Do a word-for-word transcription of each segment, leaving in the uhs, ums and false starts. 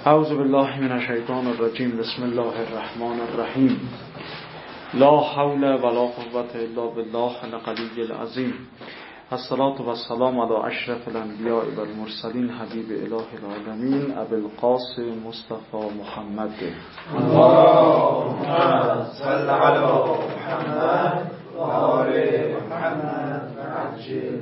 اعوذ بالله من الشیطان الرجیم. بسم الله الرحمن الرحیم. لا حول ولا قوة الا بالله العلی العظیم. الصلاة والسلام علی اشرف الانبیاء والمرسلین حبیب اله العالمین ابی القاسم مصطفی محمد. اللهم صل علی محمد و آل محمد عجل.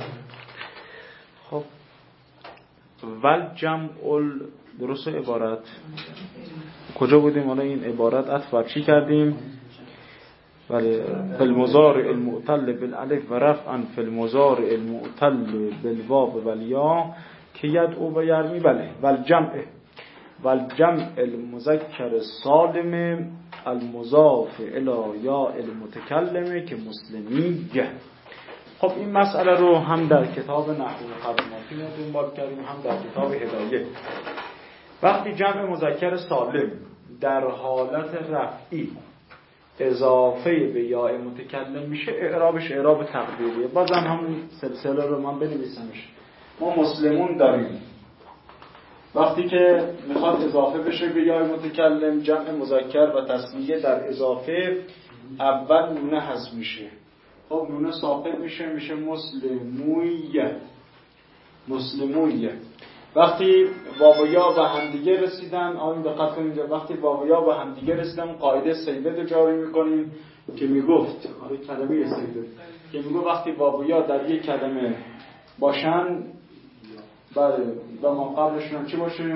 خب ول جمع درست عبارت کجا بودیم؟ حالا این عبارت عطف بر چی کردیم؟ ولی فی المضارع المعتل بالالف و رفعا فی المضارع المعتل بالواو والیا که یدعو و یرمی. بله والجمع والجمع المذکر سالم المضاف الی یا المتکلم که مسلمیه. خب این مسئله رو هم در کتاب نحو خدماتی دنبال کردیم، هم در کتاب هدایه. وقتی جمع مذکر سالم در حالت رفعی اضافه به یا متکلم میشه، اعرابش اعراب تقدیریه. بازم همون سلسله رو من بنویسمش. ما مسلمون داریم، وقتی که میخواد اضافه بشه به یا متکلم، جمع مذکر و تثنیه در اضافه اول نونه حذف میشه. خب نونه ساقط میشه، میشه مسلمویه مسلمویه. وقتی واو و یا به همدیگه رسیدن، آن دقت کنید، وقتی واو و یا به همدیگه رسیدن قاعده سیبت رو جاری میکنیم که میگفت، آره کلمه سیبت که میگفت وقتی واو و یا در یک کلمه باشن بله و ما قبلشون چی باشه؟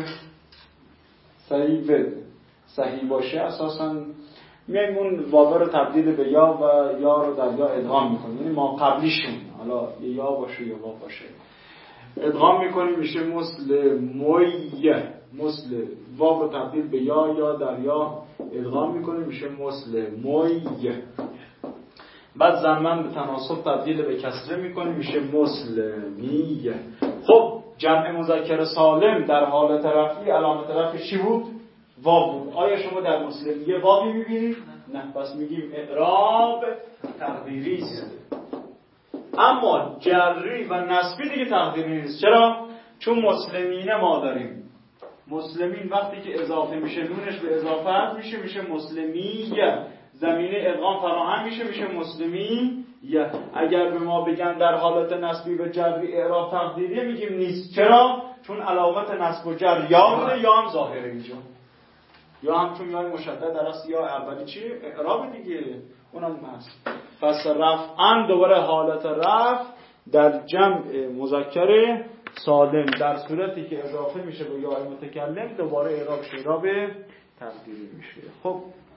سیبت صحیح باشه، اساساً میایم اون واو رو تبدیل به یا و یا رو در یا ادغام میکنیم. یعنی ما قبلیشون حالا یا باشه یا واو باشه ادغام میکنیم، میشه مسلمیه. مسلم واو رو تبدیل به یا یا در یا ادغام میکنیم، میشه مسلمیه. بعد ضمن به تناسب تبدیل به کسره میکنیم، میشه مسلمیه. خب جمع مذکر سالم در حالت رفعی علامت رفعش چی بود؟ واو بود. آیا شما در مسلمیه واوی میبینید؟ نه، پس میگیم اعراب تقدیری است. اما جری و نسبی دیگه تقدیری نیست. چرا؟ چون مسلمینه ما داریم. مسلمین وقتی که اضافه میشه نونش به اضافه میشه، میشه مسلمیه. زمینه ادغام فراهم میشه، میشه مسلمیه. اگر به ما بگن در حالت نسبی و جری اعراب تقدیری، میگیم نیست. چرا؟ چون علامت نسب و جر یا بوده، یا هم ظاهره اینجا، یا هم چون یا مشدد در اصل یا اولی چی؟ اعراب دیگه، اونم هست. پس رفعاً دوباره حالت رفع در جمع مذکر سالم در صورتی که اضافه میشه به یا متکلم دوباره اعرابش اعراب تقدیری میشه. خب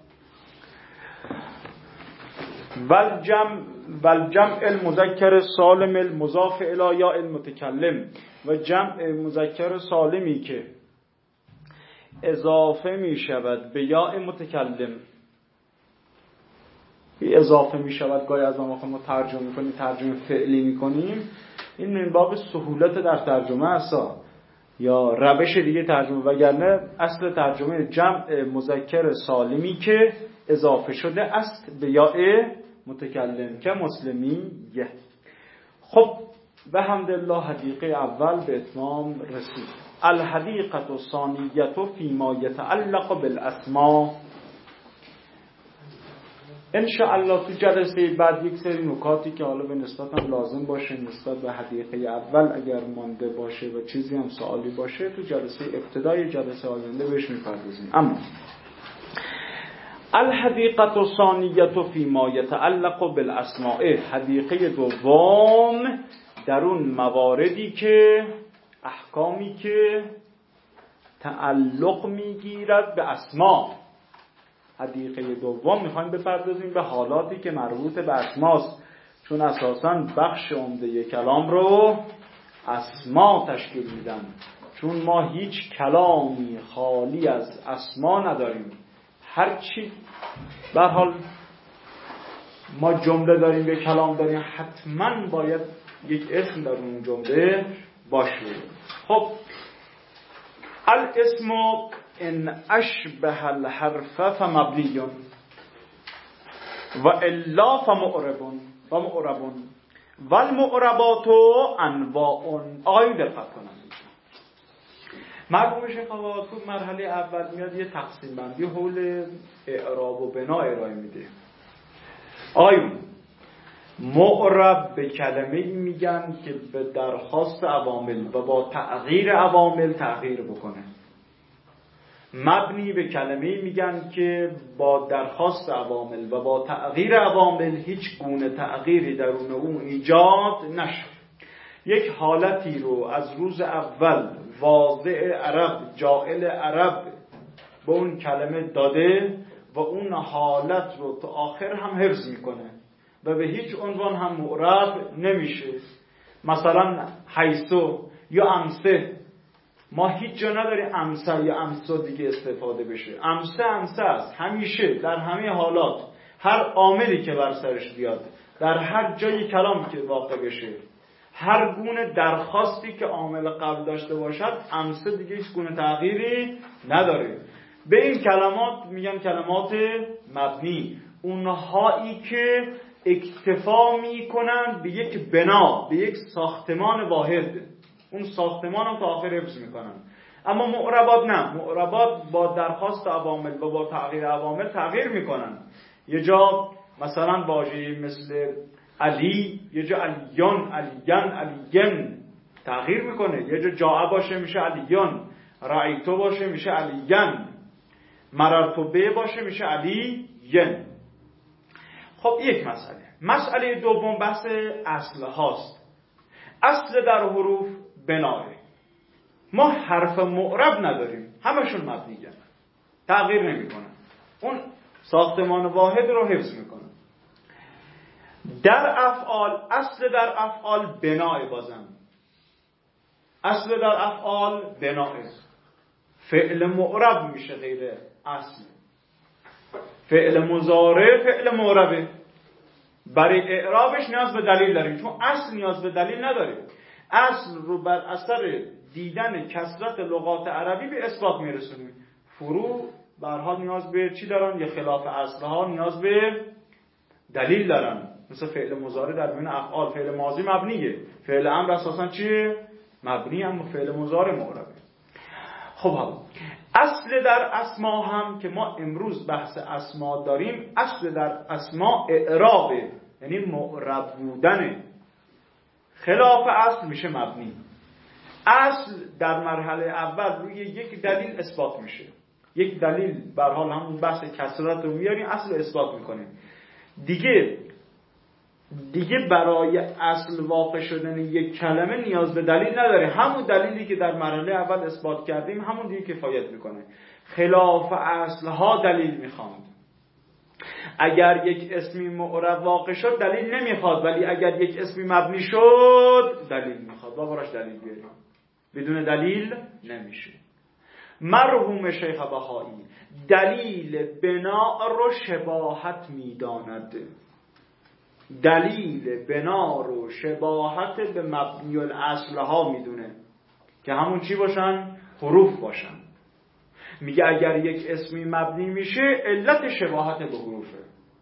والجمع والجمع المذکر سالم المضاف الی یا المتکلم و جمع مذکر سالمی که اضافه می شود به یا متکلم، اضافه می شود گاهی از ما ما ترجمه میکنیم، ترجمه فعلی میکنیم، این من باب سهولت در ترجمه است یا روش دیگه ترجمه، وگرنه اصل ترجمه جمع مذکر سالمی که اضافه شده است به یا متکلم که مسلمیه. خب به حمدالله حدیقه اول به اتمام رسید. الحدیقة الثانیة فیما یتعلق بالاسماء. انشاءالله تو جلسه بعد یک سری نکاتی که حالا به نسبت هم لازم باشه نسبت به حدیقه اول اگر مانده باشه و چیزی هم سوالی باشه تو جلسه ابتدای جلسه آینده بهش میپردازیم. اما الحدیقة الثانیة فیما یتعلق بالاسماء، حدیقه دوم در اون مواردی که احکامی که تعلق میگیرد به اسما. حدیقه دوم میخوایم بپردازیم به حالاتی که مربوط به اسماست، چون اساساً بخش عمده کلام رو اسما تشکیل میدن، چون ما هیچ کلامی خالی از اسما نداریم. هر چی به هر حال ما جمله داریم، به کلام داریم، حتما باید یک اسم در اون جمله باشه. خب الاسم ان اشبه الحرف فمبنی و الا فمعرب و معرب و المعربات انواع. آقای دقت کنید، مرحوم شیخ آقا تو مرحله اول میاد یه تقسیم بندی حول اعراب و بنا ارائه میده. آیون معرب به کلمه ای میگن که به درخواست عوامل و با تغییر عوامل تغییر بکنه. مبنی به کلمه ای میگن که با درخواست عوامل و با تغییر عوامل هیچ گونه تغییری درون اون ایجاد نشه. یک حالتی رو از روز اول واضع عرب، جاعل عرب به اون کلمه داده و اون حالت رو تا آخر هم حفظ میکنه و به هیچ عنوان هم معرب نمیشه. مثلا حیثو یا امسه، ما هیچ جا نداریم امسه یا امسا دیگه استفاده بشه. امسه امسه است، همیشه در همه حالات، هر عاملی که بر سرش بیاد، در هر جای کلام که واقع بشه، هر گونه درخواستی که عامل قبل داشته باشد، امسه دیگه هیچ گونه تغییری نداره. به این کلمات میگن کلمات مبنی، اونهایی که اکتفا میکنن به یک بنا، به یک ساختمان واحد، اون ساختمان هم تا آخر حفظ میکنن. اما معربات نه، معربات با درخواست عوامل و با تغییر عوامل تغییر میکنن. یه جا مثلا واژه مثل علی، یه جا علیان، علیان، علیین تغییر میکنه. یه جا جاء باشه میشه علیان، رأیتو باشه میشه علیان، مررتو به باشه میشه علیین. خب یک مسئله. مسئله دوم بحث اصل هاست. اصل در حروف بناه. ما حرف معرب نداریم، همشون مبنیه، تغییر نمیکنن، اون ساختمان واحد رو حفظ میکنن. در افعال، اصل در افعال بناه، بازم اصل در افعال بناه. فعل معرب میشه غیر اصل، فعل مضارع فعل معربه. برای اعرابش نیاز به دلیل داریم، چون اصل نیاز به دلیل نداره. اصل رو بر اثر دیدن کثرت لغات عربی به اثبات میرسونیم. فروع به هر حال نیاز به چی دارن؟ یا خلاف اصلها نیاز به دلیل دارن. مثل فعل مضارع در بین افعال، فعل ماضی مبنیه، فعل امر اساسا چیه؟ مبنی، اما فعل مضارع معربه. خب حالا اصل در اسما هم که ما امروز بحث اسما داریم، اصل در اسما اعرابه، یعنی معرب بودنه. خلاف اصل میشه مبنی. اصل در مرحله اول روی یک دلیل اثبات میشه. یک دلیل به هر حال همون بحث کثرت رو میاریم، اصل اثبات میکنیم. دیگه دیگه برای اصل واقع شدن یک کلمه نیاز به دلیل نداره. همون دلیلی که در مرحله اول اثبات کردیم همون دیگه کفایت میکنه. خلاف اصلها دلیل میخواد. اگر یک اسمی معرب واقع شد دلیل نمیخواد، ولی اگر یک اسمی مبنی شد دلیل میخواد. با براش دلیل بیاریم، بدون دلیل نمیشه. مرحوم شیخ بهایی دلیل بنا رو شباهت میداند. دلیل بنا رو شباهت به مبنی الاصل ها میدونه که همون چی باشن؟ حروف باشن. میگه اگر یک اسمی مبنی میشه علت شباهت به حروفه.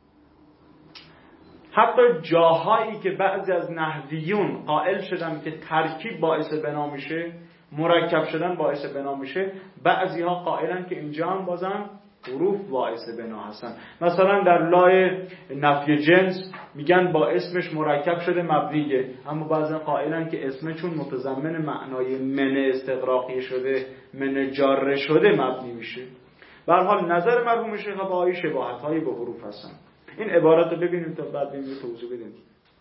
حتی جاهایی که بعضی از نحویون قائل شدن که ترکیب باعث بنا میشه، مرکب شدن باعث بنا میشه، بعضی ها قائلن که اینجا هم بازم حروف باعث بنا هستن. مثلا در لای نفی جنس میگن با اسمش مرکب شده مبنیه، اما بعضی قائلن که اسم چون متضمن معنای من استغراقی شده، من جاره شده مبنی میشه. به هر حال نظر مرحوم شیخ بهایی شباهت‌هایی به حروف هستن. این عبارت رو ببینیم تا بعد ببینیم توضیح بدیم.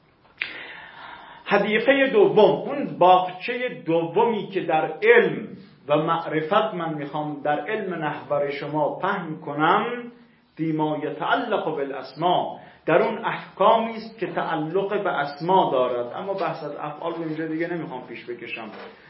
حدیقه دوم، اون باغچه دومی که در علم و معرفت من میخوام در علم نحو شما فهم کنم، فیما یتعلق بالاسما، در اون احکامی است که تعلق به اسما دارد. اما بحث از افعال رو اینجا دیگه نمیخوام پیش بکشم.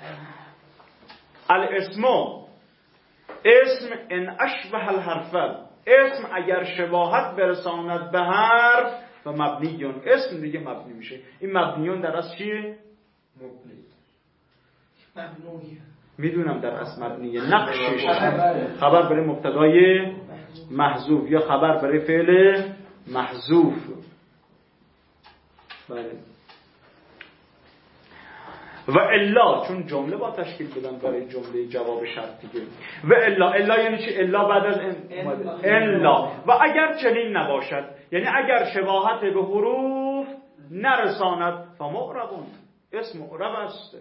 الاسم، اسم ان اشبه الحرف، اسم اگر شباهت برساند به حرف و مبنیون، اسم دیگه مبنی میشه. این مبنیون در اصل چیه؟ مبنی مبنیه. میدونم در اصل مبنیه، نقشش خبر برای مبتدای محذوف یا خبر برای فعل محذوف. بله. و الا چون جمله با تشکیل بدن برای جمله جواب شرطیه. و الا الا یعنی چی؟ الا بعد از ان الا و اگر چنین نباشد، یعنی اگر شباهت به حروف نرساند فمعربون، اسم معرب است.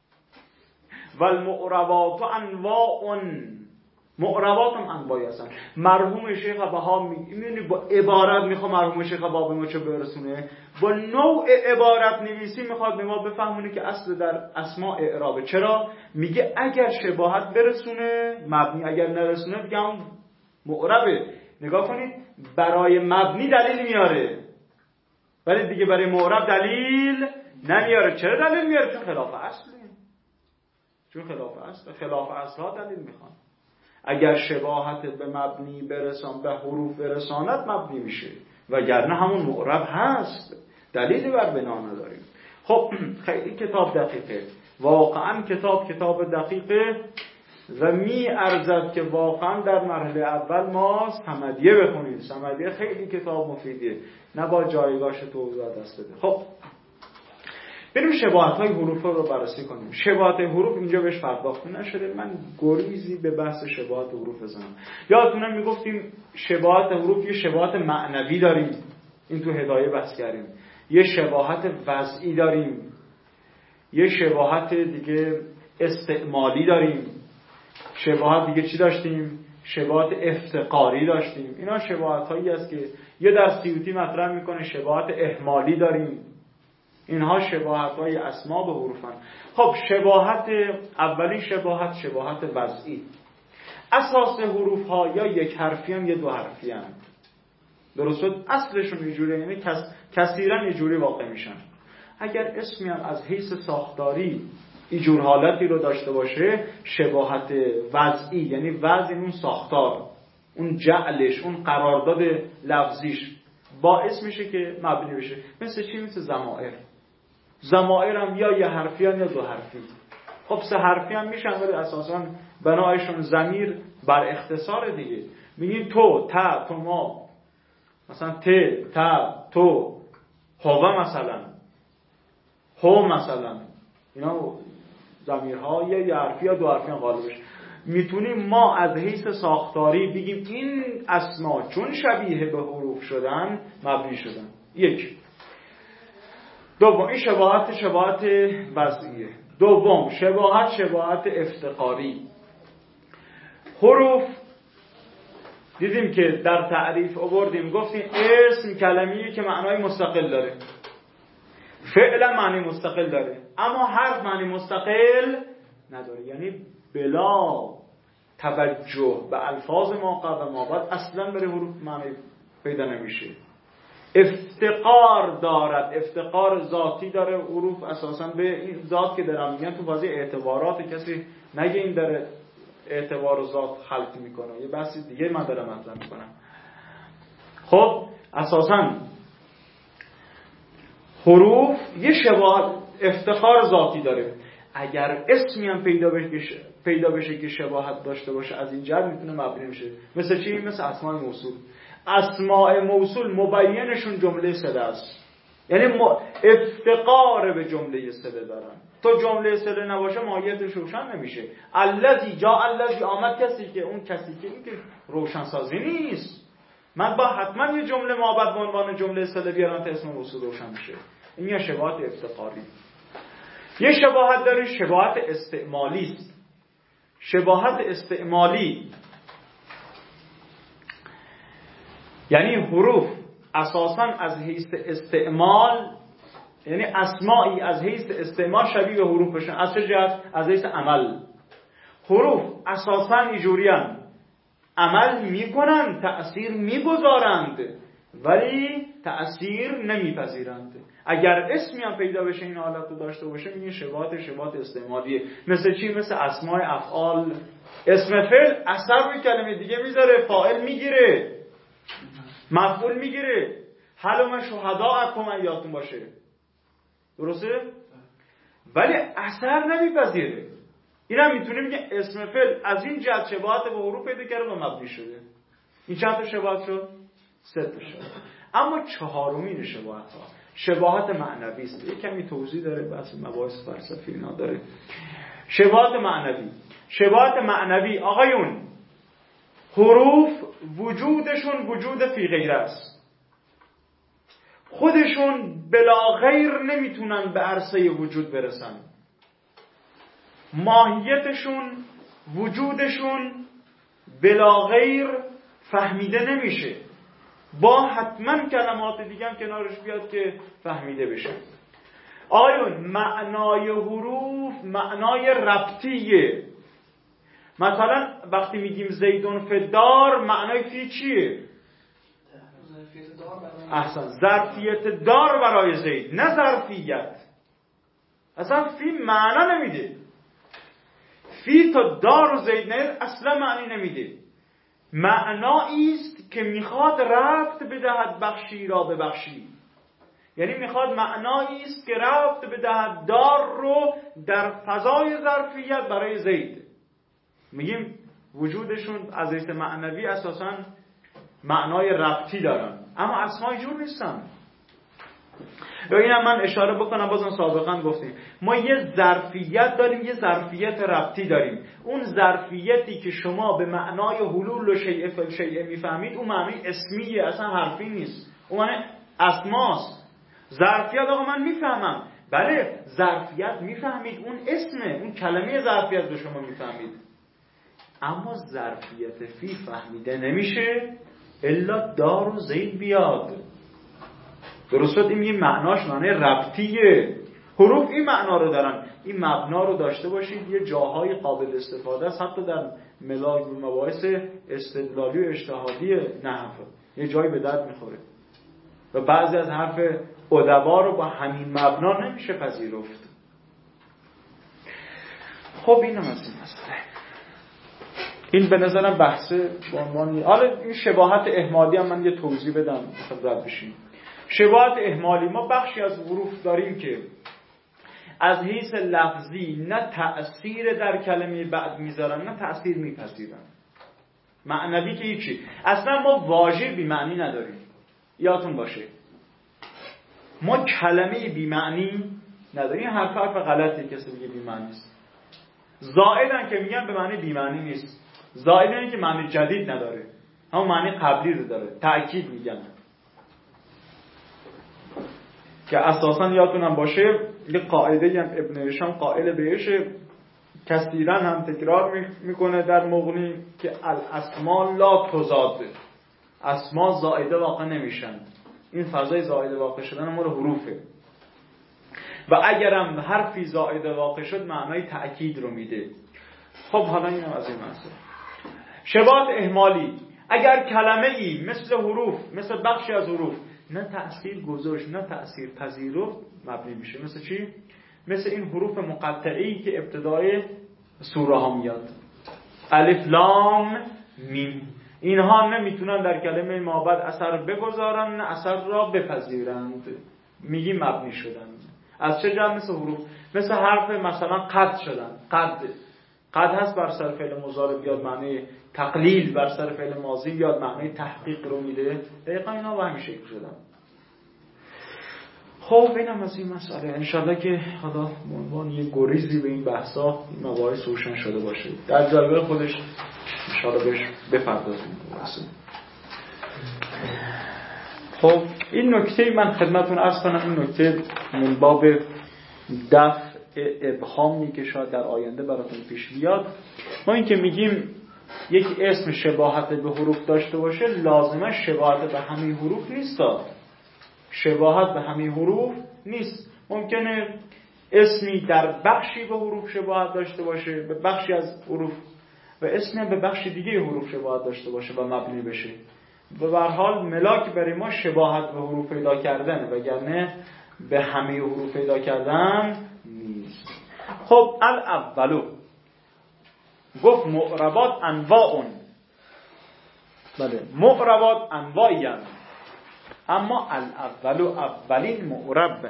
و المعربات انواع، معربات هم انواعی هستن. مرحوم شیخ بها میبینی با عبارت میخواد مرحوم شیخ بها به ما چه برسونه، با نوع عبارت نویسی میخواد به ما بفهمونه که اصل در اسماء اعرابه. چرا؟ میگه اگر شباهت برسونه مبنی، اگر نرسونه دیگه هم معربه. نگاه کنید برای مبنی دلیل میاره ولی دیگه برای معرب دلیل نمیاره. چرا دلیل میاره؟ چون خلاف اصله، چون خلاف اصل، خلاف اصلها دلیل میخوان. اگر شباهت به مبنی برسان، به حروف برساند مبنی میشه، وگرنه همون معرب هست، دلیلی بر بنا نداریم. خب خیلی کتاب دقیقه، واقعا کتاب کتاب دقیقه و می ارزد که واقعا در مرحله اول ما صمدیه بخونید. صمدیه خیلی کتاب مفیدیه، نه با جایگاهش توضیح دست بده. خب بریم شباهت‌های حروف رو بررسی کنیم. شباهت حروف اینجا بهش پرداخته نشده، من گریزی به بحث شباهت حروف بزنم. یادتونه میگفتیم شباهت حروف یه شباهت معنوی داریم، این تو هدایه بحث کردیم. یه شباهت وضعی داریم، یه شباهت دیگه استعمالی داریم. شباهت دیگه چی داشتیم؟ شباهت افتقاری داشتیم. اینا شباهت‌هایی است که یه در سیوطی مطرح میکنه شباهت اهمالی داریم. اینها شباهت‌های اسما به حروفن. خب شباهت اولی شباهت شباهت وضعی. اساس حروف‌ها یا یک حرفی هم یا دو حرفی هم. درست شد؟ اصلشون یه جوری، یعنی کس کثیرا یه جوری واقع میشن. اگر اسمی هم از حیث ساختاری اینجور حالتی رو داشته باشه، شباهت وضعی یعنی وضع اون ساختار، اون جعلش، اون قرارداد لفظیش باعث میشه که مبنی بشه. مثل چی؟ مثل ضمائر. ضمائر هم یا یه حرفی هم یا دو حرفی. خب سه حرفی هم میشن ولی اساسا بنایشون ضمیر بر اختصار دیگه. میگیم تو، تا، تو، ما، مثلا ت، تا، تو، هو مثلا، هو مثلا، اینا ضمیرها یا یه حرفی یا دو حرفی هم غالبش. میتونیم ما از حیث ساختاری بگیم این اسما چون شبیه به حروف شدن مبنی شدن. یک. دوم این شباهت شباهت وضعیه. دوم شباهت شباهت افتقاری. حروف دیدیم که در تعریف آوردیم، گفتیم اسم کلمه‌ای که معنای مستقل داره، فعلا معنی مستقل داره، اما حرف معنی مستقل نداره. یعنی بلا توجه به الفاظ ما قبل ما بعد اصلا برای حروف معنی پیدا نمیشه. افتقار دارد، افتقار ذاتی داره حروف اساسا به این ذات که دارم میگن. تو بازی اعتبارات کسی نگه این داره اعتبار و ذات خلق میکنه، یه بحثی دیگه من دارم مطرح میکنم. خب اساسا حروف یه شباهت افتقار ذاتی داره. اگر اسمی هم پیدا بشه پیدا بشه که شباهت داشته باشه، از این جهت میتونه مبنی بشه. مثل چی؟ مثل اسماء موصول. اسماء موصول مبینشون جمله صله است، یعنی افتقار به جمله صله دارن. تو جمله صله نباشه ماهیتش روشن نمیشه. الذی جاء، الذی آمد کسی که، اون کسی که این که روشن سازی نیست. من با حتما یه جمله مابعد به عنوان جمله صله بیارن تا اسم موصول روشن میشه. این یه شباهت افتقاری. یه شباهت داره شباهت استعمالی است. شباهت استعمالی یعنی حروف اساساً از حیث استعمال، یعنی اسمایی از حیث استعمال شبیه به حروف بشن. از چه جهت؟ از حیث عمل. حروف اساساً اینجورین، عمل میکنند، تأثیر میگذارند ولی تأثیر نمیپذیرند. اگر اسمی هم پیدا بشه این حالت رو داشته باشه، میگه شباهت شباهت استعمالیه. مثل چی؟ مثل اسماء افعال. اسم فعل اثر روی کلمه دیگه میذاره، فاعل میگیره، مفعول میگیره. حلم شهداءکم ایاتون باشه، درسته؟ ولی اثر نمیپذیره. این هم میتونیم که اسم فعل از این جهت شباهت به حروف پیدا کرده و مبنی شده. این چند تا شباهت شد؟ سه تا شد. اما چهارمین شباهت ها شباهت معنوی است. یک کمی توضیح داره، بحث مباحث فلسفی اینا داره. شباهت معنوی شباهت معنوی آقایون، حروف وجودشون وجود فی غیر است. خودشون بلا غیر نمیتونن به عرصه وجود برسن. ماهیتشون وجودشون بلا غیر فهمیده نمیشه. با حتما کلمات دیگه هم کنارش بیاد که فهمیده بشه. آیون معنای حروف معنای ربطیه. مثلا وقتی میگیم زیدون فدار، معنای فی چیه؟ احسن، ظرفیت دار برای زید، نه ظرفیت. اصلا فی معنا نمیده. فی تا دار و زید نه اصلا معنی نمیده. معنایی است که میخواد ربط بدهد بخشی را به بخشی. یعنی میخواد معنایی است که ربط بدهد دار رو در فضای ظرفیت برای زید. میگیم وجودشون از حیث معنوی اساساً معنای ربطی دارن، اما اسمای جور نیستن. یا اینم من اشاره بکنم، بازم سابقا گفتیم ما یه ظرفیت داریم، یه ظرفیت ربطی داریم. اون ظرفیتی که شما به معنای حلول و شیء فی الشیء میفهمید، اون معنی اسمیه، اصلا حرفی نیست. اون معنی اسماست. ظرفیت آقا من میفهمم، بله ظرفیت میفهمید، اون اسمه، اون کلمه ظرفیت رو شما میفهمید، اما ظرفیت فی فهمیده نمیشه الا دار و زید بیاد. درست این یه معناش معنی ربطیه. حروف این معنا رو دارن. این مبنا رو داشته باشید، یه جاهای قابل استفاده است، حتی در ملاک مباحث استدلالی و اجتهادی نحو یه جایی به درد میخوره و بعضی از حرف ادبا رو با همین مبنا نمیشه پذیرفت. خب اینم از این مسئله. این به نظرم بحثه با عنوان حالا این شباهت اهمالی هم من یه توضیح بدم خدمت بشیم. شباهت اهمالی، ما بخشی از حروف داریم که از حیث لفظی نه تأثیر در کلمه بعد میذارن نه تأثیر میپذیرن. معنوی که هیچی، اصلا ما واژه بی معنی نداریم. یادتون باشه ما کلمه بی معنی نداریم. حرف حرف غلطی کسی میگه بی معنی است. زائدن که میگن به معنی بی معنی نیست. زائدن که معنی جدید نداره، همون معنی قبلی رو داره، تأکید میگن. که اساسا یادتونم باشه یه قاعده هم ابن هشام قائل بهشه، کثیرا هم تکرار میکنه در مغنی که الاسما لا تزاد، اسما زائده واقع نمیشن. این فضای زائده واقع شدن مال حروفه و اگرم حرفی زائده واقع شد معنای تأکید رو میده. خب حالا اینم از این مسئله. شباهت اهمالی، اگر کلمه ای مثل حروف، مثل بخشی از حروف نه تأثیر گذاشت نه تأثیر پذیرفت، مبنی میشه. مثل چی؟ مثل این حروف مقطعی که ابتدای سوره ها میاد، الف لام میم، اینها نمیتونن در کلمه مابعد اثر بگذارن نه اثر را بپذیرند، میگی مبنی شدن. از چه جمع؟ مثل حروف، مثل حرف مثلا قد شدن. قد قد هست بر سر فعل مضارع بیاد معنی تقلیل، بر سر فعل ماضی بیاد معنی تحقیق رو میده. دقیقا اینا به همین شکل شدن. خب اینم از این مسئله. انشالله که حالا عنوان یه گریزی به این بحثا این مباحث روشن شده باشه، در جلوه خودش انشالله بهش بپردازیم. خب این نکته من خدمتون عرض کنم، این نکته من باب دفع ابهامی که شاید در آینده براتون پیش بیاد. ما این که میگیم یک اسم شباهت به حروف داشته باشه، لازمه شباهت به همه حروف نیست. شباهت به همه حروف نیست. ممکنه اسمی در بخشی به حروف شباهت داشته باشه، به بخشی از حروف، و اسمی به بخش دیگه حروف شباهت داشته باشه و مبنی بشه. و به هر حال ملاک برای ما شباهت به حروف پیدا کردن، وگرنه به همه حروف پیدا کردن نیست. خب الاولو گفت معربات انواعون. بله معربات انواعی هم. اما الاولو اولین معرب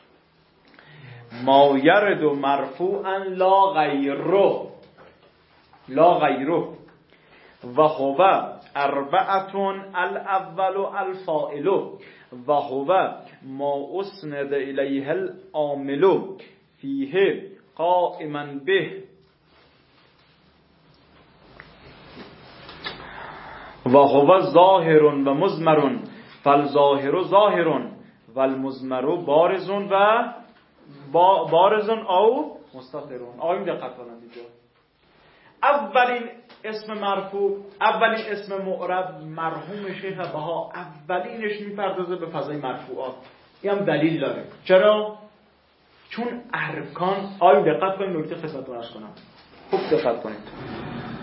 ما یرد مرفوعا لا غیرو، لا غیرو، و هو اربعتون الاول الفاعل و هو ما اسند الیه العامل فیه قائما به و هو ظاهر و مضمر فالظاهر ظاهر و المضمر بارز و بارز او مستتر. آیین دقت کنید اینجا. اولین اسم مرفوع، اولین اسم معرب مرحوم شیخ بها اولینش میپردازه به فضای مرفوعات. این هم دلیل داره. چرا؟ چون ارکان، آیین دقت کنید نکته خدمتتون عرض کنم. خوب دقت کنید.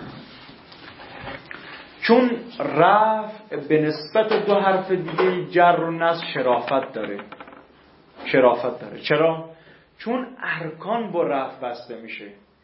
چون رفع به نسبت دو حرف دیگه جر و نصب شرافت داره. شرافت داره. چرا؟ چون ارکان با رفع بسته میشه.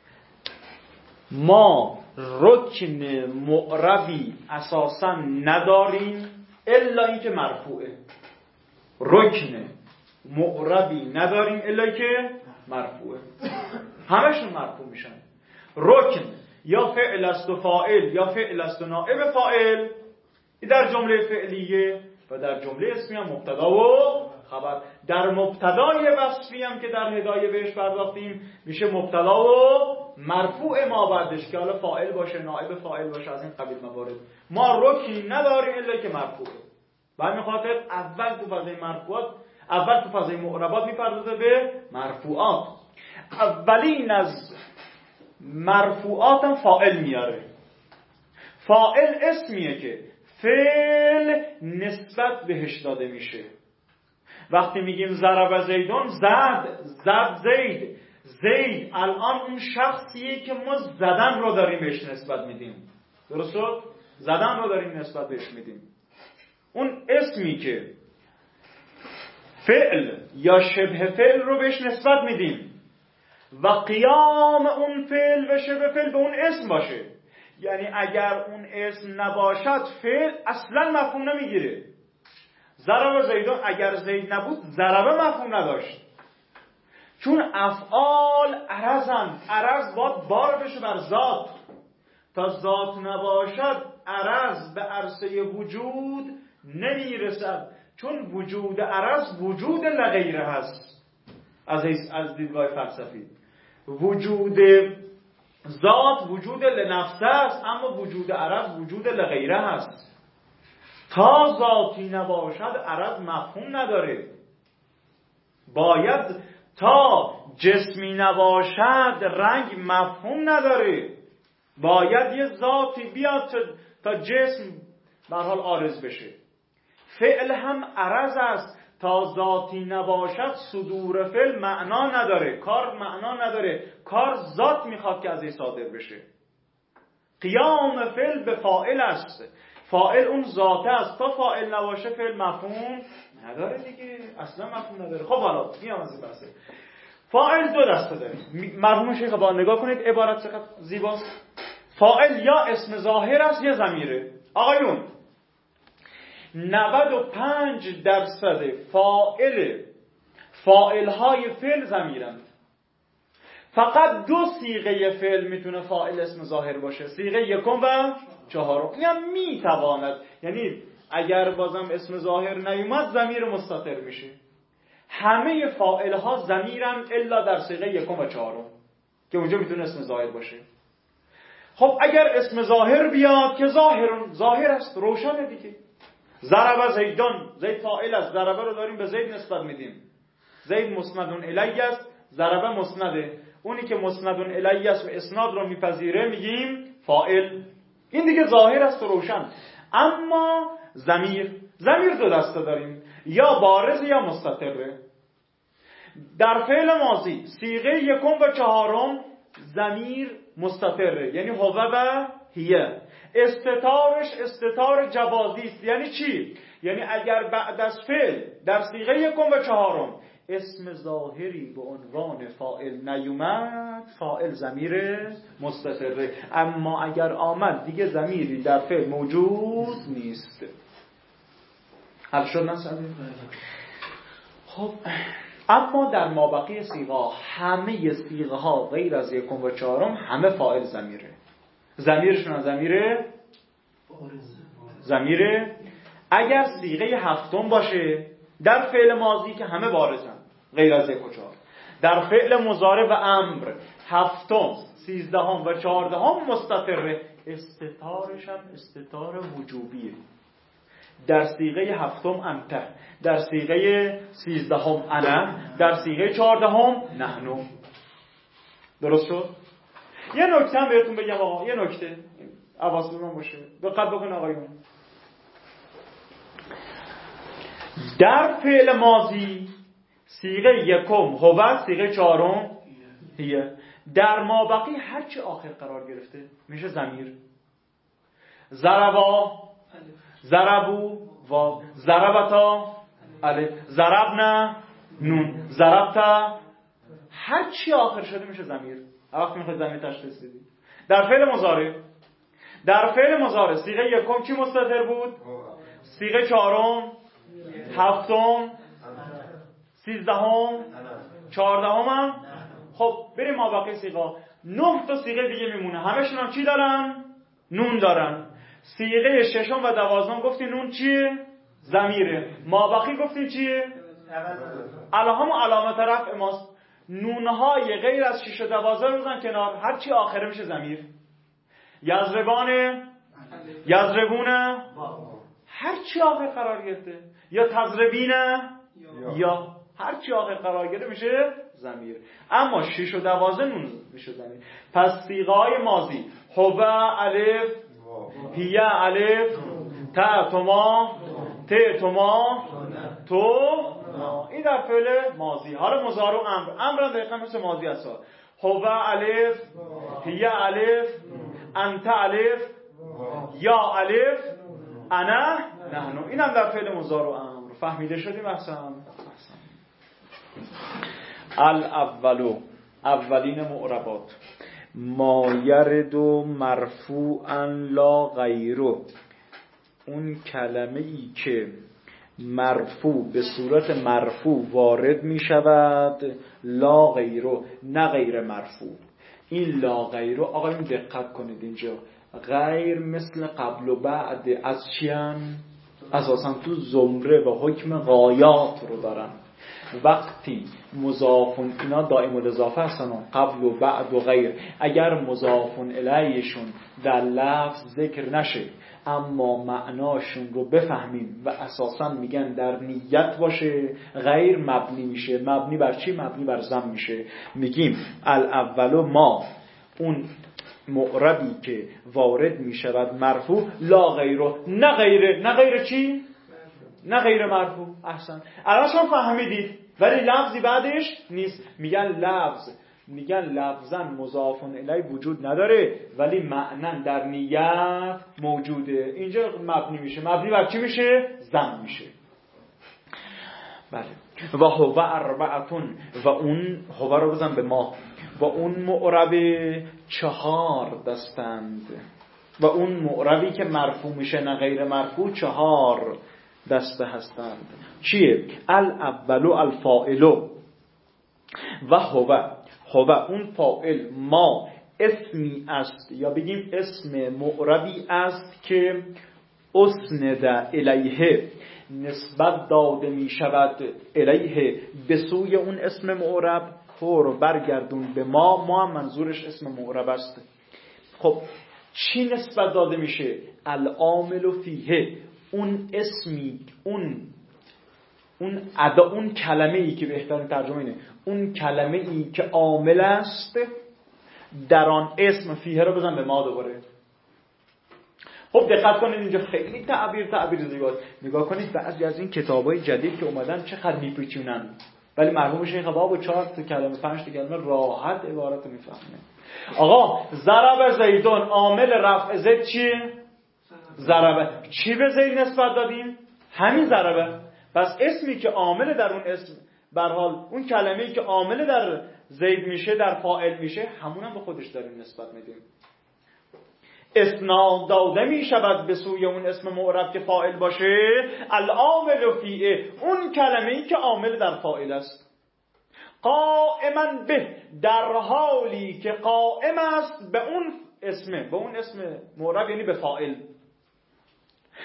ما رکن معربی اساسا نداریم الا اینکه مرفوعه. رکن معربی نداریم الا که مرفوعه. همشون مرفوع میشن. رکن یا فعل است و فاعل یا فعل است و نائب فاعل در جمله فعلیه و در جمله اسمی هم مبتدا و خبر. در مبتدای وصفی هم که در هدایه بهش پرداختیم میشه مبتدا و مرفوع ما بعدش که حالا فاعل باشه نائب فاعل باشه از این قبیل موارد. ما رکنی نداریم الا که مرفوعه. بعد میخاطر اول تو فضای مرفوعات اول تو فضای معربات میپردازه به مرفوعات. اولین از مرفوعات هم فاعل میاره. فاعل اسمیه که فعل نسبت بهش داده میشه. وقتی میگیم ضرب زیدون زد زد زید زید الان اون شخصیه که ما زدن رو داریم بهش نسبت میدیم. درست شد؟ زدن رو داریم نسبت بهش میدیم. اون اسمی که فعل یا شبه فعل رو بهش نسبت میدیم و قیام اون فعل و شبه فعل به اون اسم باشه. یعنی اگر اون اسم نباشد فعل اصلا مفهوم نمیگیره. ضرب زیدون اگر زید نبود ضربه مفهوم نداشت. چون افعال عرضن. عرض باید بار بشه بر ذات. تا ذات نباشد عرض به عرصه وجود نمیرسد. چون وجود عرض وجود لغیره هست. از از دیدگاه فلسفی وجود ذات وجود لنفسه است اما وجود عرض وجود لغیره هست. تا ذاتی نباشد عرض مفهوم نداره. باید تا جسمی نباشد رنگ مفهوم نداره. باید یه ذاتی بیاد تا جسم به هر حال عارض بشه. فعل هم عرض است. تا ذاتی نباشد صدور فعل معنا نداره. کار معنا نداره. کار ذات میخواد که از این صادر بشه. قیام فعل به فاعل است. فاعل اون ذاته است. تا فاعل نباشه فعل مفهوم نداره دیگه. اصلا مفهوم نداره. خب حالا میام از این بحثه. فاعل دو دسته داره. مرحوم شیخ با نگاه کنید عبارت چقدر زیباست. فاعل یا اسم ظاهر است یا ضمیره. آقایون نود و پنج درصد فاعل فاعل های فعل ضمیرند. فقط دو صیغه فعل میتونه فاعل اسم ظاهر باشه. صیغه یکم و چهارم. این هم میتواند، یعنی اگر بازم اسم ظاهر نیومد ضمیر مستتر میشه. همه فاعل ها ضمیرند الا در صیغه یکم و چهارم که اونجا میتونه اسم ظاهر باشه. خب اگر اسم ظاهر بیاد که ظاهرون ظاهر است، روشنه دیگه. ضرب زیدون، زید فاعل است، ضربه رو داریم به زید نسبت میدیم. زید مسندون الیه است، ضربه مسنده. اونی که مسندون الیه است و اسناد رو میپذیره میگیم فاعل. این دیگه ظاهر است و روشن. اما ضمیر، ضمیر دو دسته داریم، یا بارز یا مستتره. در فعل ماضی صیغه یکم و چهارم ضمیر مستتره، یعنی هو و هیه. استتارش استتار جوازی است. یعنی چی؟ یعنی اگر بعد از فعل در صیغه یکم و چهارم اسم ظاهری به عنوان فاعل نیومد، فاعل ضمیر مستتره. اما اگر آمد دیگه ضمیری در فعل موجود نیست. حل شد مثلا؟ خب اما در مابقی صیغه، همه صیغه ها غیر از یکم و چهارم همه فاعل ضمیره. ضمیرشون ضمیر ضمیره. اگر صیغه هفتم باشه در فعل ماضی که همه بارزن غیر از یک و چهار، در فعل مضارع و امر هفتم، سیزدهم و چهاردهم مستتره، استتارش هم استتار وجوبیه. در صیغه هفتم انت، در صیغه سیزدهم انا، در صیغه چهاردهم نحنو. درست شد؟ یه نکته هم بهتون بگم آقا، یه نکته حواستون من باشه، دقت بکن آقایون. در فعل ماضی صیغه یکم هو، صیغه چهارم هیه. در مابقی هر چی آخر قرار گرفته میشه ضمیر. ضربا، ضربو، واو، ضربتا، الف، ضربنا، نون، ضربتا، هر چی آخر شده میشه ضمیر. وقتی میخوای ضمیر تشخیص بدی. در فعل مضارع، در فعل مضارع صیغه یکم چی مستتر بود؟ صیغه چهارم، هفتم، سیزدهم، چهاردهم هم. خب بریم مابقی صیغه. نه تا صیغه دیگه میمونه، همشون هم چی دارن؟ نون دارن. صیغه ششم و دوازدهم گفتی نون چیه؟ ضمیره. مابقی گفتی چیه؟ الهام و علامت رفع ماست. نونهای غیر از شش و دوازده رو بزن کنار، هر چی آخره میشه ضمیر. یضربان، یضربون، هر چی آخر قرار گرفته، یا تضربین، یا هر چی آخر قرار گرفته میشه ضمیر. اما شش و دوازده نون میشه ضمیر. پس صیغه‌های ماضی هو الف، هی الف، تا تما، ت تما، تو ما. این در فعل ماضی. حالا مضارع و امر، امر دقیقاً مثل ماضی است. هو الف، هی الف، انت الف، یا الف، انا نحنو. اینم در فعل مضارع و امر. فهمیده شدیم اصلا؟ الاولو، اولین معربات، ما یرد مرفوعا لا غیره، اون کلمه ای که مرفوع به صورت مرفوع وارد می شود، لا غیره، نه غیر مرفوع. این لا غیره آقایون دقت کنید اینجا، غیر مثل قبل و بعد از چیان؟ اساسا تو زمره و حکم غایات رو دارن. وقتی مضافون، اینا دائم الاضافه هستن، قبل و بعد و غیر، اگر مضافون الیهشون در لفظ ذکر نشه اما معناشون رو بفهمیم و اساسا میگن در نیت باشه، غیر مبنی میشه. مبنی بر چی؟ مبنی بر ضم میشه. میگیم الاولو ما، اون معربی که وارد میشود مرفوع، لا غیره، نه غیره. نه غیره چی؟ نه غیر مرفوع. احسن، الان شما فهمیدید، ولی لفظی بعدش نیست. میگن لفظ، میگن لفظا مضاف الیه وجود نداره ولی معنن در نیت موجوده. اینجا مبنی میشه. مبنی بر چی میشه؟ ضم میشه. بله. و هو اربعتون، و اون هو رو بزن به ما، و اون معرب چهار دستند، و اون معربی که مرفوع میشه نه غیر مرفوع چهار دسته هستند. چیه؟ الاولو الفاعلو، و هو، هو اون فاعل، ما اسمی است، یا بگیم اسم معربی است که اسند الیه، نسبت داده می شود الیه، به سوی اون اسم معرب، تو برگردون به ما. ما هم منظورش اسم معرب است. خب چی نسبت داده میشه؟ العامل فیه، اون اسمی، اون اون ادا، اون کلمه ای که بهترین ترجمه اینه، اون کلمه ای که عامل است در آن اسم. فیه رو بزن به ما دوباره. خب دقت کنید اینجا خیلی تعبیر تعبیر زیباست. نگاه کنید بعضی از این کتابای جدید که اومدن چقدر میپیچونن، ولی مرحوم شیخ بابا چهار تا کلمه پنج تا کلمه راحت عبارت میفهمه. آقا ضرب زیدون، عامل رفع زید چیه؟ ضربه. چی به زید نسبت دادیم؟ همین ضربه. پس اسمی که عامل در اون اسم، به هر حال اون کلمه‌ای که عامل در زید میشه، در فاعل میشه، همون هم به خودش داریم نسبت میدیم. اسناد داده می شود به سوی اون اسم معرب که فاعل باشه، العامل فیه، اون کلمه‌ای که عامل در فاعل است. قائما به، در حالی که قائم است به اون اسم، به اون اسم معرب، یعنی به فاعل.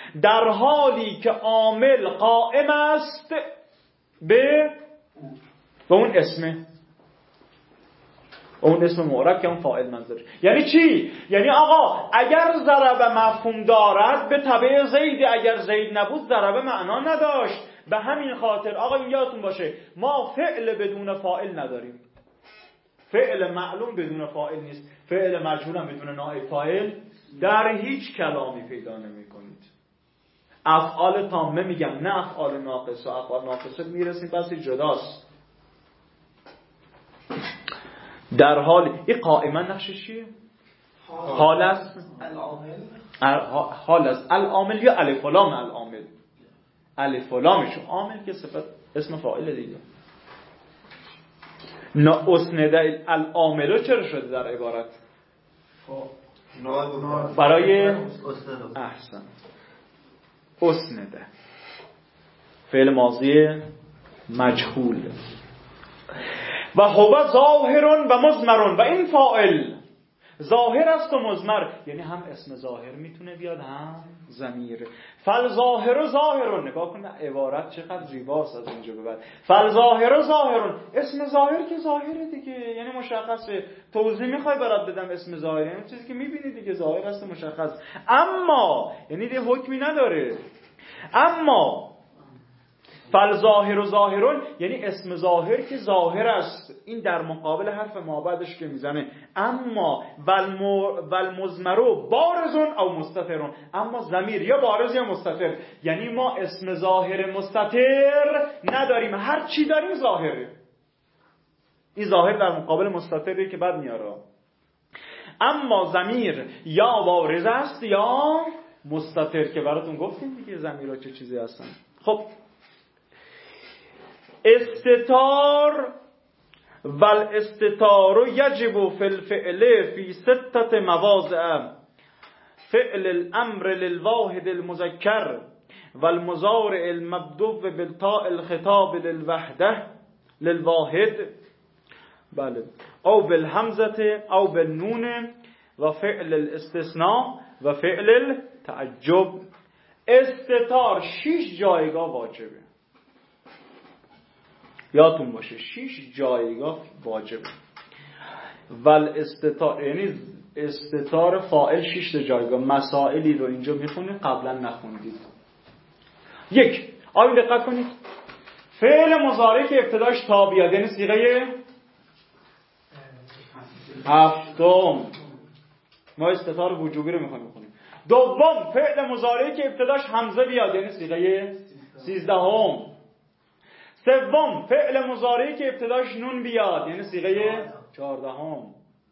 در حالی که عامل قائم است به به اون اسمه، اون اسم معرب که اون فاعل منظورش. یعنی چی؟ یعنی آقا اگر ضرب مفهوم دارد به تبع زید، اگر زید نبود ضرب معنا نداشت. به همین خاطر آقا این یادتون باشه ما فعل بدون فاعل نداریم. فعل معلوم بدون فاعل نیست، فعل مجهول هم بدون نائب فاعل در هیچ کلامی پیدا نمی‌کنید. افعال تامه میگم، نه افعال ناقصه. افعال ناقصه میرسیم بس جداست. در حال این قائما نقشش چیه؟ حال است. حال است. العامل یا الف و لام العامل. الف و لامش عامل که صفت اسم فاعل دیگه. نا اسنده العامل چرا شده در عبارت؟ برای احسن اسنده فعل ماضی مجهول. و هو ظاهر و مضمر، و این فاعل ظاهر است و مضمر، یعنی هم اسم ظاهر میتونه بیاد هم ضمیر. فل ظاهر و ظاهر، نگاه کن عبارت چقدر زیباست از اینجا به بعد. فل ظاهر و ظاهر، اسم ظاهر که ظاهره دیگه، یعنی مشخصه. توضیح میخوای برات بدم اسم ظاهر یعنی چیزی که میبینی دیگه ظاهر است و مشخص. اما یعنی دیگه حکمی نداره. اما فل ظاهر و ظاهرون یعنی اسم ظاهر که ظاهر است، این در مقابل حرف ما بعدش که میزنه. اما والمضمرو بارزون او مستترون، اما ضمیر یا بارز یا مستتر، یعنی ما اسم ظاهر مستتر نداریم، هر چی داریم ظاهره. این ظاهر در مقابل مستتری که بعد میاره. اما ضمیر یا بارز است یا مستتر که براتون گفتیم دیگه ضمیرها چه چیزی هستن. خب استتار والاستتار یجب فی الفعل فی ستة مواضع: فعل الامر للواحد المذکر والمضارع المبدو بالتاء الخطاب للوحده للواحد، بله، او بالهمزه او بالنون، و فعل الاستثناء و فعل التعجب. استتار شش جایگاه واجبه، یادتون باشه شش جایگاه واجبه. ول استتار یعنی استتار فاعل شش جایگاه. مسائلی رو اینجا میخونید قبلا نخوندید. یک، آیا دقت کنید فعل مضارع که ابتداش تا بیاد یعنی صیغه هفتم، ما استتار وجوبی رو میخوایم بخونیم. دوم، فعل مضارعی که ابتداش همزه بیاد یعنی صیغه سیزدهم. سوم، فعل مضارعی که ابتداش نون بیاد یعنی صیغه چهاردهم.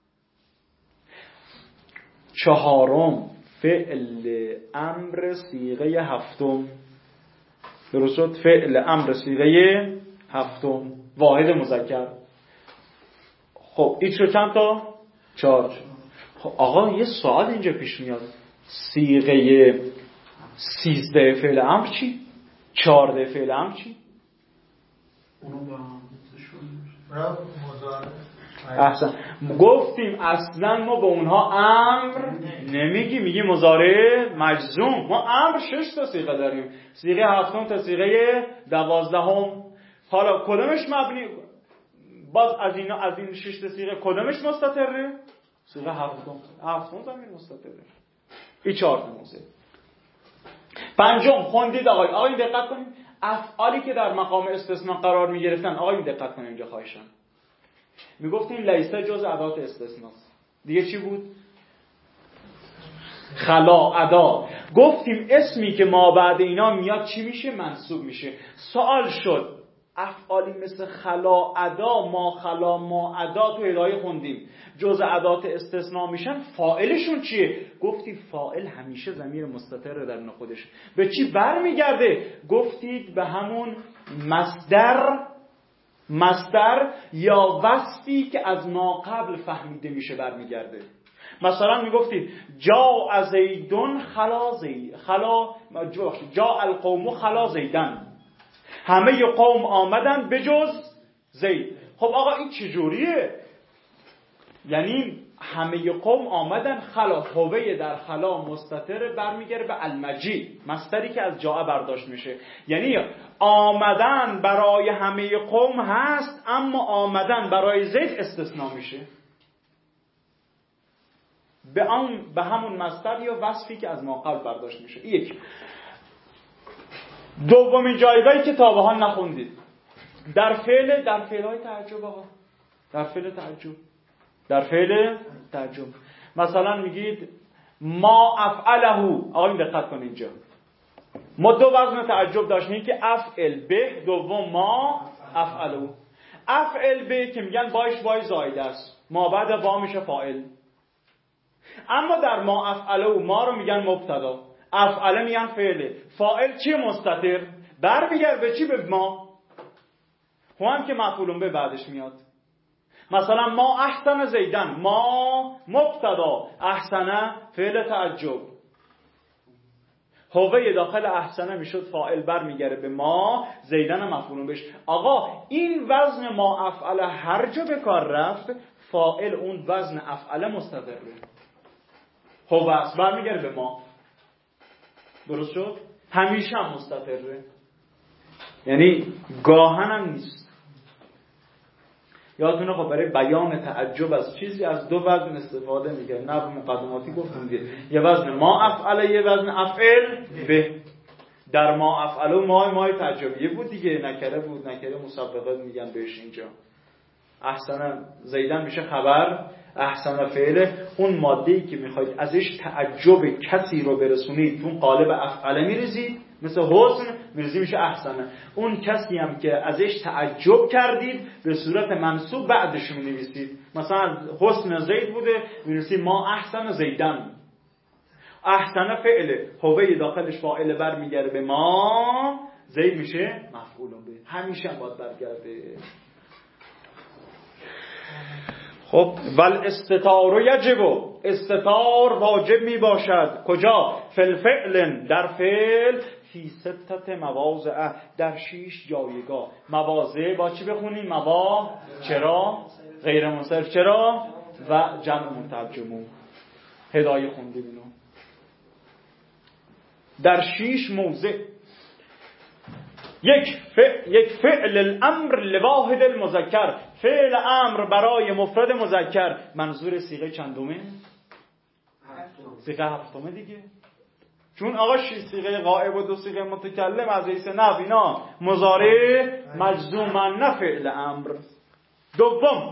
چهارم، فعل امر صیغه هفتم. درست؟ فعل امر صیغه هفتم واحد مذکر. خب این شد چند تا؟ چهار. خب آقا یه سوال اینجا پیش میاد، صیغه سیزده فعل امر چی؟ چهارده فعل امر چی؟ اونو با احسن. گفتیم اصلا ما به اونها امر نمیگیم، میگیم مضارع مجزوم. ما امر شش تا صیغه داریم، صیغه هفتم تا صیغه دوازدهم. حالا کدومش مبنی؟ باز از اینا از این شش تا صیغه کدومش مستتره؟ صیغه هفتم. هفتم زمین مستتره. این چهار تا موضوع. پنجم خوندید آقای آقای دقت کنید افعالی که در مقام استثناء قرار می گرفتن. آقای دقت کنید اینجا خواهشم می گفتیم لیسه جز ادات استثناء. دیگه چی بود؟ خلا، ادا. گفتیم اسمی که ما بعد اینا میاد چی میشه؟ منصوب میشه. سوال شد افعالی مثل خلا، ادا، ما خلا، ما ادا تو الهی خوندیم جز ادات استثناء میشن، فاعلشون چیه؟ گفتی فاعل همیشه ضمیر مستتر در خودش. به چی برمیگرده؟ گفتید به همون مصدر مصدر یا وصفی که از ما قبل فهمیده میشه برمیگرده. مثلا میگفتید جا زیدون خلا زید خلا جا القوم خلا زیدن، همه قوم آمدن بجز زید. خب آقا این چجوریه؟ یعنی همه قوم آمدن خلا، هوه در خلا مستتر برمیگره به المجی، مصدری که از جاء برداشت میشه. یعنی آمدن برای همه قوم هست، اما آمدن برای زید استثناء میشه به اون به همون مصدر یا وصفی که از ما قبل برداشت میشه. یک. دومین جایگاهی که تا به حال نخوندید در فعل در فعل‌های تعجب آقا در فعل تعجب در فعل تعجب مثلا میگید ما افعله. آقا این دقت کن اینجا ما دو وزن تعجب داشتیم که افعل به، دوم ما افعله. افعل به که میگن باش وای زایده است، ما بعد با میشه فاعل. اما در ما افعله ما رو میگن مبتدا، افعله میگن فعله. فاعل چی مستتر برمیگرده به چی؟ به ما. هم که مفعول به بعدش میاد. مثلا ما احسن زیدن، ما مبتدا، احسن فعل تعجب. هوه داخل احسنه میشد فاعل برمیگره به ما، زیدن مفعول بهش. آقا این وزن ما افعله هر جا به کار رفت فاعل اون وزن افعله مستتره، هوه است برمیگره به ما. درست شد؟ همیشه هم مستتره، یعنی گاهن هم نیست. یادتونه خب برای بیان تعجب از چیزی از دو وزن استفاده میکنه. نه به مقدماتی گفتم دیگه، یه وزن ما افعله، یه وزن افعل به. در ما افعله و ما ما تعجبیه بود دیگه، نکره بود، نکره مسبقه میگن بهش. اینجا احسن زیدن میشه خبر، احسن فعله اون ماده‌ای که میخواید ازش تعجب کسی رو برسونید اون قالب افعله میریزید، مثل حسن میریزید میشه احسنه. اون کسی هم که ازش تعجب کردید به صورت منصوب بعدش مینویسید. مثلا حسن زید بوده می‌نویسید ما احسن زیدن. احسن فعله، هوه داخلش فاعل برمیگره به ما، زید میشه مفعول به. همیشه هم باید برگرده. خب ول استتار یجب، استتار واجب می باشد. کجا؟ فل فعل، در فعل، فی ستت مواضع، در شیش جایگاه. مواضع با چی بخونیم؟ موا چرا غیر منصرف چرا و جمع مترجمون. هدایه خوندیم اینو. در شیش موضع. یک فعل یک فعل الامر لواحد المذکر، فعل امر برای مفرد مذکر. منظور صیغه چندمه؟ صیغه هفتمه دیگه. چون آقا شش صیغه غائب و دو صیغه متکلم از حیث نحو اینا مضارع مجزوما، نه فعل امر. دوم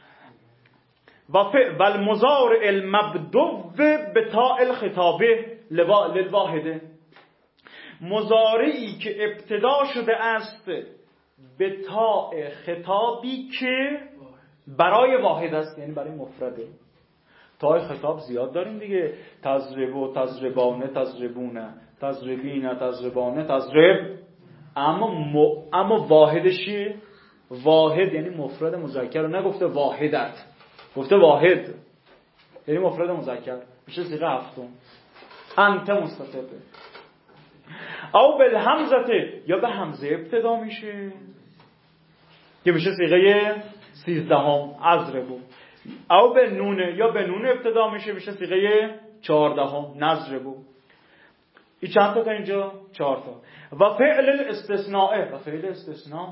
و فعل والمضارع المبدو بتاء الخطابه للواحده، مضارعی که ابتدا شده است به تاء خطابی که برای واحد است، یعنی برای مفرده. تاء خطاب زیاد داریم دیگه، تضرب و تضربانه تضربونه، تضربینه تضربانه تضرب. اما م... اما واحدشی واحد یعنی مفرد مذکر، رو نگفته واحدت، گفته واحد یعنی مفرد مذکر، میشه صیغه هفتم. انت مستتره. او بالهمزه، یا به همزه ابتدا میشه که میشه صیغه سیزدهم اضربو. او به نونه، یا به نون ابتدا میشه میشه صیغه چهاردهم نضربو. این چند تا تا اینجا؟ چهار تا. و فعل الاستثناء، و فعل استثناء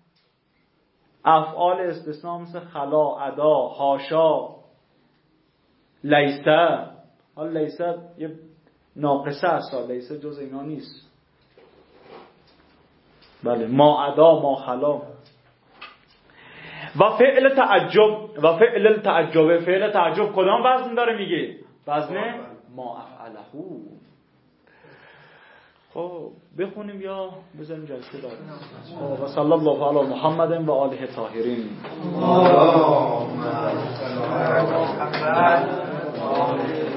افعال استثناء مثل خلا، ادا، حاشا، لیسه. حالا لیسه یه ناقصه است، لیسه جز اینا نیست. بله، ما ادا ما خلا. و فعل تعجب، و فعل التعجب، فعل تعجب کدام وزن داره میگه؟ وزن ما افعله. خب بخونیم یا بزنیم جلسه بعد؟ و صلی الله علی محمد و آله طاهرین.